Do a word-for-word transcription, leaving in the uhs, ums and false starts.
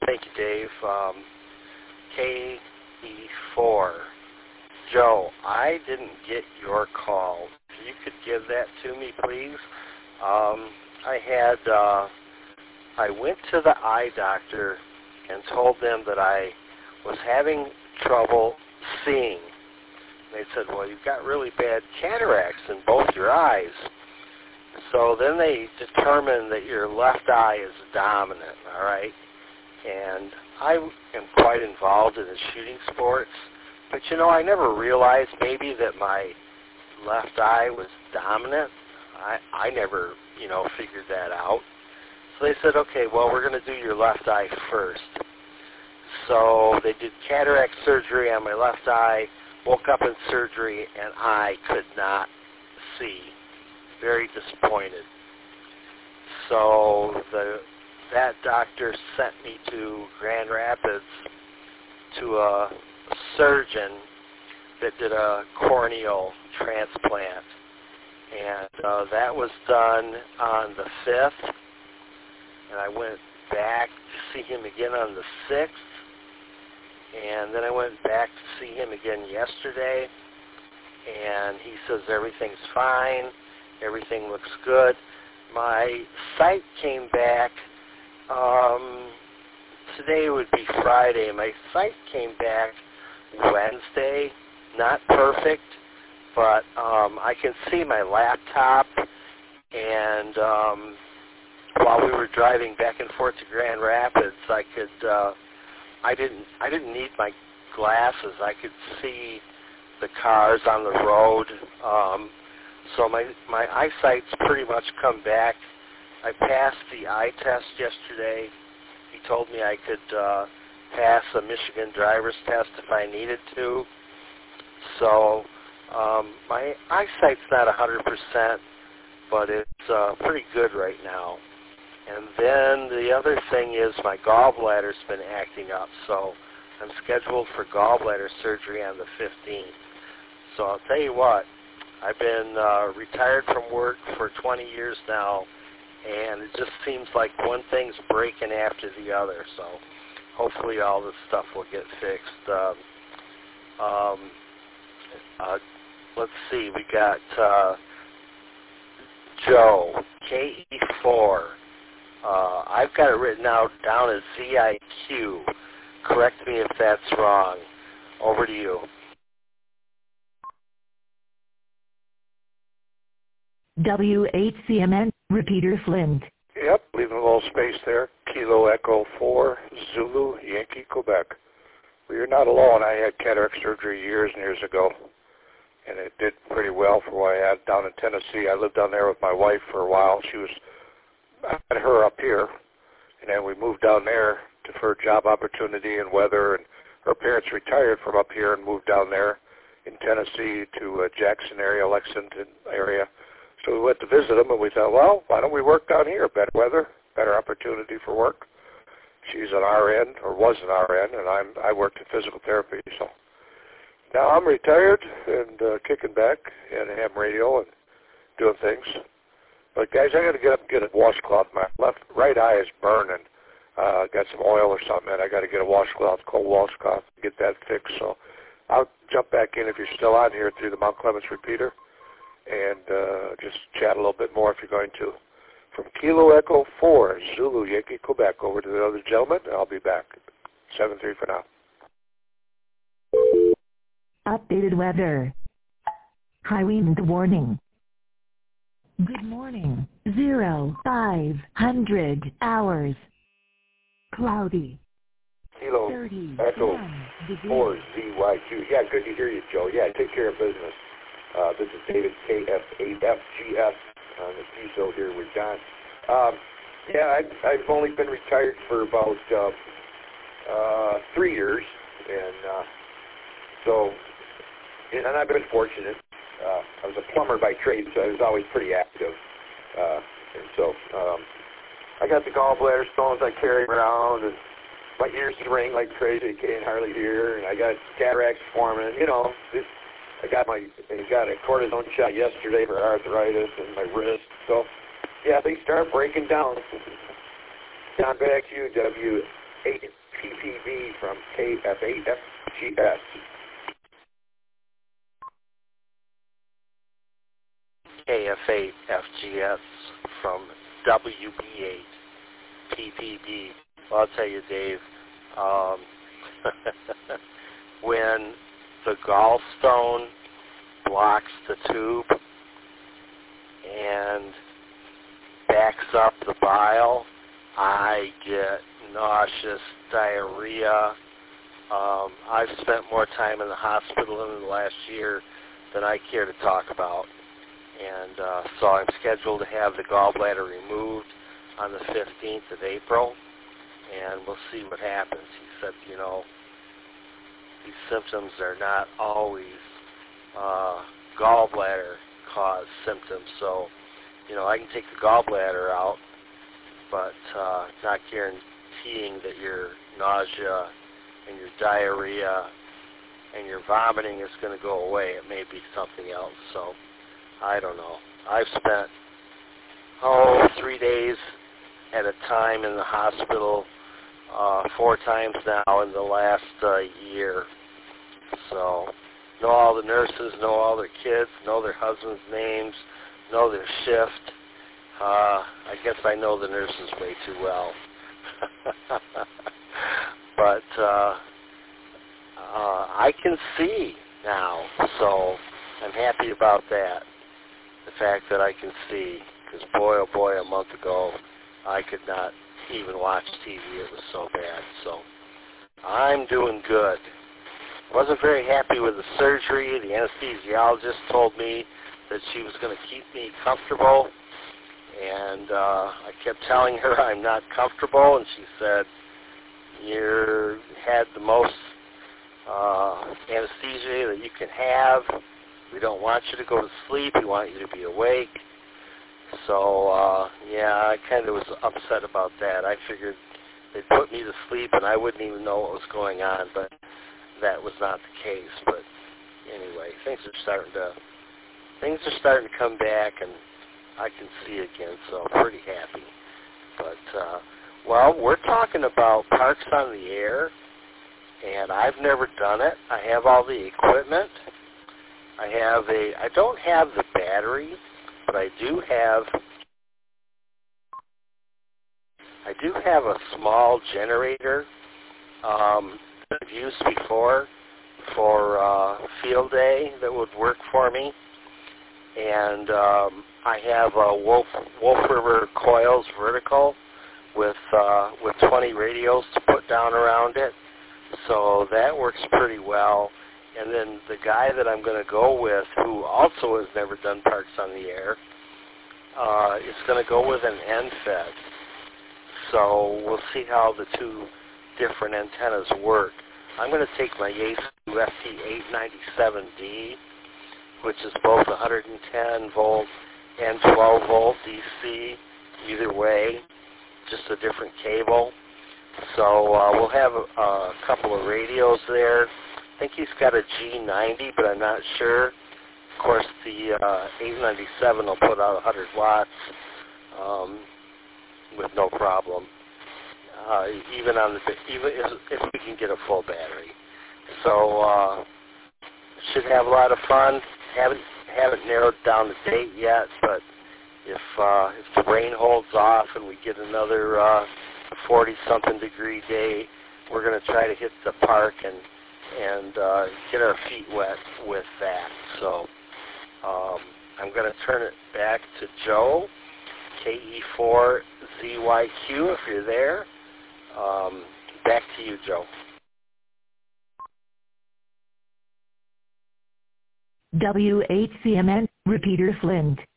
Thank you, Dave. Um, K E four. Joe, I didn't get your call. If you could give that to me, please. Um, I had, uh, I went to the eye doctor and told them that I was having trouble seeing. They said, well, you've got really bad cataracts in both your eyes. So then they determined that your left eye is dominant, all right? And I am quite involved in the shooting sports. But, you know, I never realized maybe that my left eye was dominant. I, I never, you know, figured that out. So they said, okay, well, we're going to do your left eye first. So they did cataract surgery on my left eye, woke up in surgery, and I could not see. Very disappointed. So the that doctor sent me to Grand Rapids to a surgeon that did a corneal transplant. And uh, that was done on the fifth. And I went back to see him again on the sixth. And then I went back to see him again yesterday. And he says everything's fine. Everything looks good. My sight came back. Um, today would be Friday. My sight came back Wednesday. Not perfect, but um, I can see my laptop. And um, while we were driving back and forth to Grand Rapids, I could. Uh, I didn't. I didn't need my glasses. I could see the cars on the road. Um, So my, my eyesight's pretty much come back. I passed the eye test yesterday. He told me I could uh, pass a Michigan driver's test if I needed to. So um, my eyesight's not one hundred percent, but it's uh, pretty good right now. And then the other thing is my gallbladder's been acting up. So I'm scheduled for gallbladder surgery on the fifteenth. So I'll tell you what. I've been uh, retired from work for twenty years now, and it just seems like one thing's breaking after the other. So hopefully all this stuff will get fixed. Um, um, uh, let's see, we got uh, Joe, K E four. Uh, I've got it written out down as Z I Q. Correct me if that's wrong. Over to you. W eight C M N, repeater Flint. Yep, leaving a little space there. Kilo Echo four, Zulu, Yankee, Quebec. Well, you're not alone. I had cataract surgery years and years ago, and it did pretty well for what I had down in Tennessee. I lived down there with my wife for a while. She was, I had her up here, and then we moved down there to, for a job opportunity and weather, and her parents retired from up here and moved down there in Tennessee to uh, Jackson area, Lexington area. So we went to visit them, and we thought, well, why don't we work down here? Better weather, better opportunity for work. She's an R N, or was an R N, and I'm, I worked in physical therapy. So now I'm retired and uh, kicking back and ham radio and doing things. But, guys, I got to get up and get a washcloth. My left right eye is burning. Uh, got some oil or something, and I got to get a washcloth, cold washcloth, get that fixed. So I'll jump back in if you're still on here through the Mount Clemens repeater, and uh, just chat a little bit more if you're going to. From Kilo Echo four, Zulu, Yankee, Quebec, over to the other gentleman, and I'll be back. seven three for now. Updated weather. High wind warning. Good morning. Zero, five hundred hours. Cloudy. Kilo Echo four, Z Y Q. Yeah, good to hear you, Joe. Yeah, take care of business. Uh, this is David, K F eight F G S, on the C I S O here with John. Um, yeah, I've, I've only been retired for about uh, uh, three years, and uh, so, and I've been fortunate. Uh, I was a plumber by trade, so I was always pretty active. Uh, and so um, I got the gallbladder stones I carry around, and my ears ring like crazy. You can't hardly hear, and I got cataracts forming. You know, it's, I got my I got a cortisone shot yesterday for arthritis in my wrist. So, yeah, they start breaking down. Down back to you, W eight P P B from K F eight F G S. K F eight F G S from W B eight P P B. Well, I'll tell you, Dave, um, when the gallstone blocks the tube and backs up the bile, I get nauseous, diarrhea. Um, I've spent more time in the hospital in the last year than I care to talk about. And uh, so I'm scheduled to have the gallbladder removed on the fifteenth of April, and we'll see what happens. He said, you know, these symptoms are not always uh, gallbladder-caused symptoms. So, you know, I can take the gallbladder out, but uh, not guaranteeing that your nausea and your diarrhea and your vomiting is going to go away. It may be something else. So I don't know. I've spent, oh, three days at a time in the hospital uh, four times now in the last uh, year. So know all the nurses, know all their kids, know their husbands' names, know their shift. Uh, I guess I know the nurses way too well. But uh, uh, I can see now, so I'm happy about that. The fact that I can see, because boy, oh boy, a month ago, I could not even watch T V. It was so bad. So I'm doing good. Wasn't very happy with the surgery. The anesthesiologist told me that she was going to keep me comfortable, and uh, I kept telling her I'm not comfortable, and she said, you had the most uh, anesthesia that you can have. We don't want you to go to sleep. We want you to be awake. So, uh, yeah, I kind of was upset about that. I figured they'd put me to sleep and I wouldn't even know what was going on, but that was not the case. But anyway, things are starting to things are starting to come back, and I can see again, so I'm pretty happy. But, uh, well, we're talking about Parks on the Air, and I've never done it. I have all the equipment. I have a, I don't have the battery, but I do have, I do have a small generator um, that I've used before for uh, field day that would work for me. And um, I have a Wolf, Wolf River coils vertical with uh, with twenty radios to put down around it. So that works pretty well. And then the guy that I'm going to go with, who also has never done Parks on the Air, uh, is going to go with an N FET. So we'll see how the two different antennas work. I'm going to take my Yaesu F T eight ninety-seven D, which is both one hundred ten volt and twelve volt D C, either way, just a different cable. So uh, we'll have a, a couple of radios there. I think he's got a G ninety, but I'm not sure. Of course, the uh, eight ninety-seven will put out one hundred watts um, with no problem, uh, even on the even if, if we can get a full battery. So uh, should have a lot of fun. Haven't haven't narrowed down the date yet, but if uh, if the rain holds off and we get another uh, forty-something degree day, we're going to try to hit the park and and uh, get our feet wet with that. So um, I'm going to turn it back to Joe, K E four Z Y Q, if you're there. Um, back to you, Joe. W H C M N, Repeater Flint.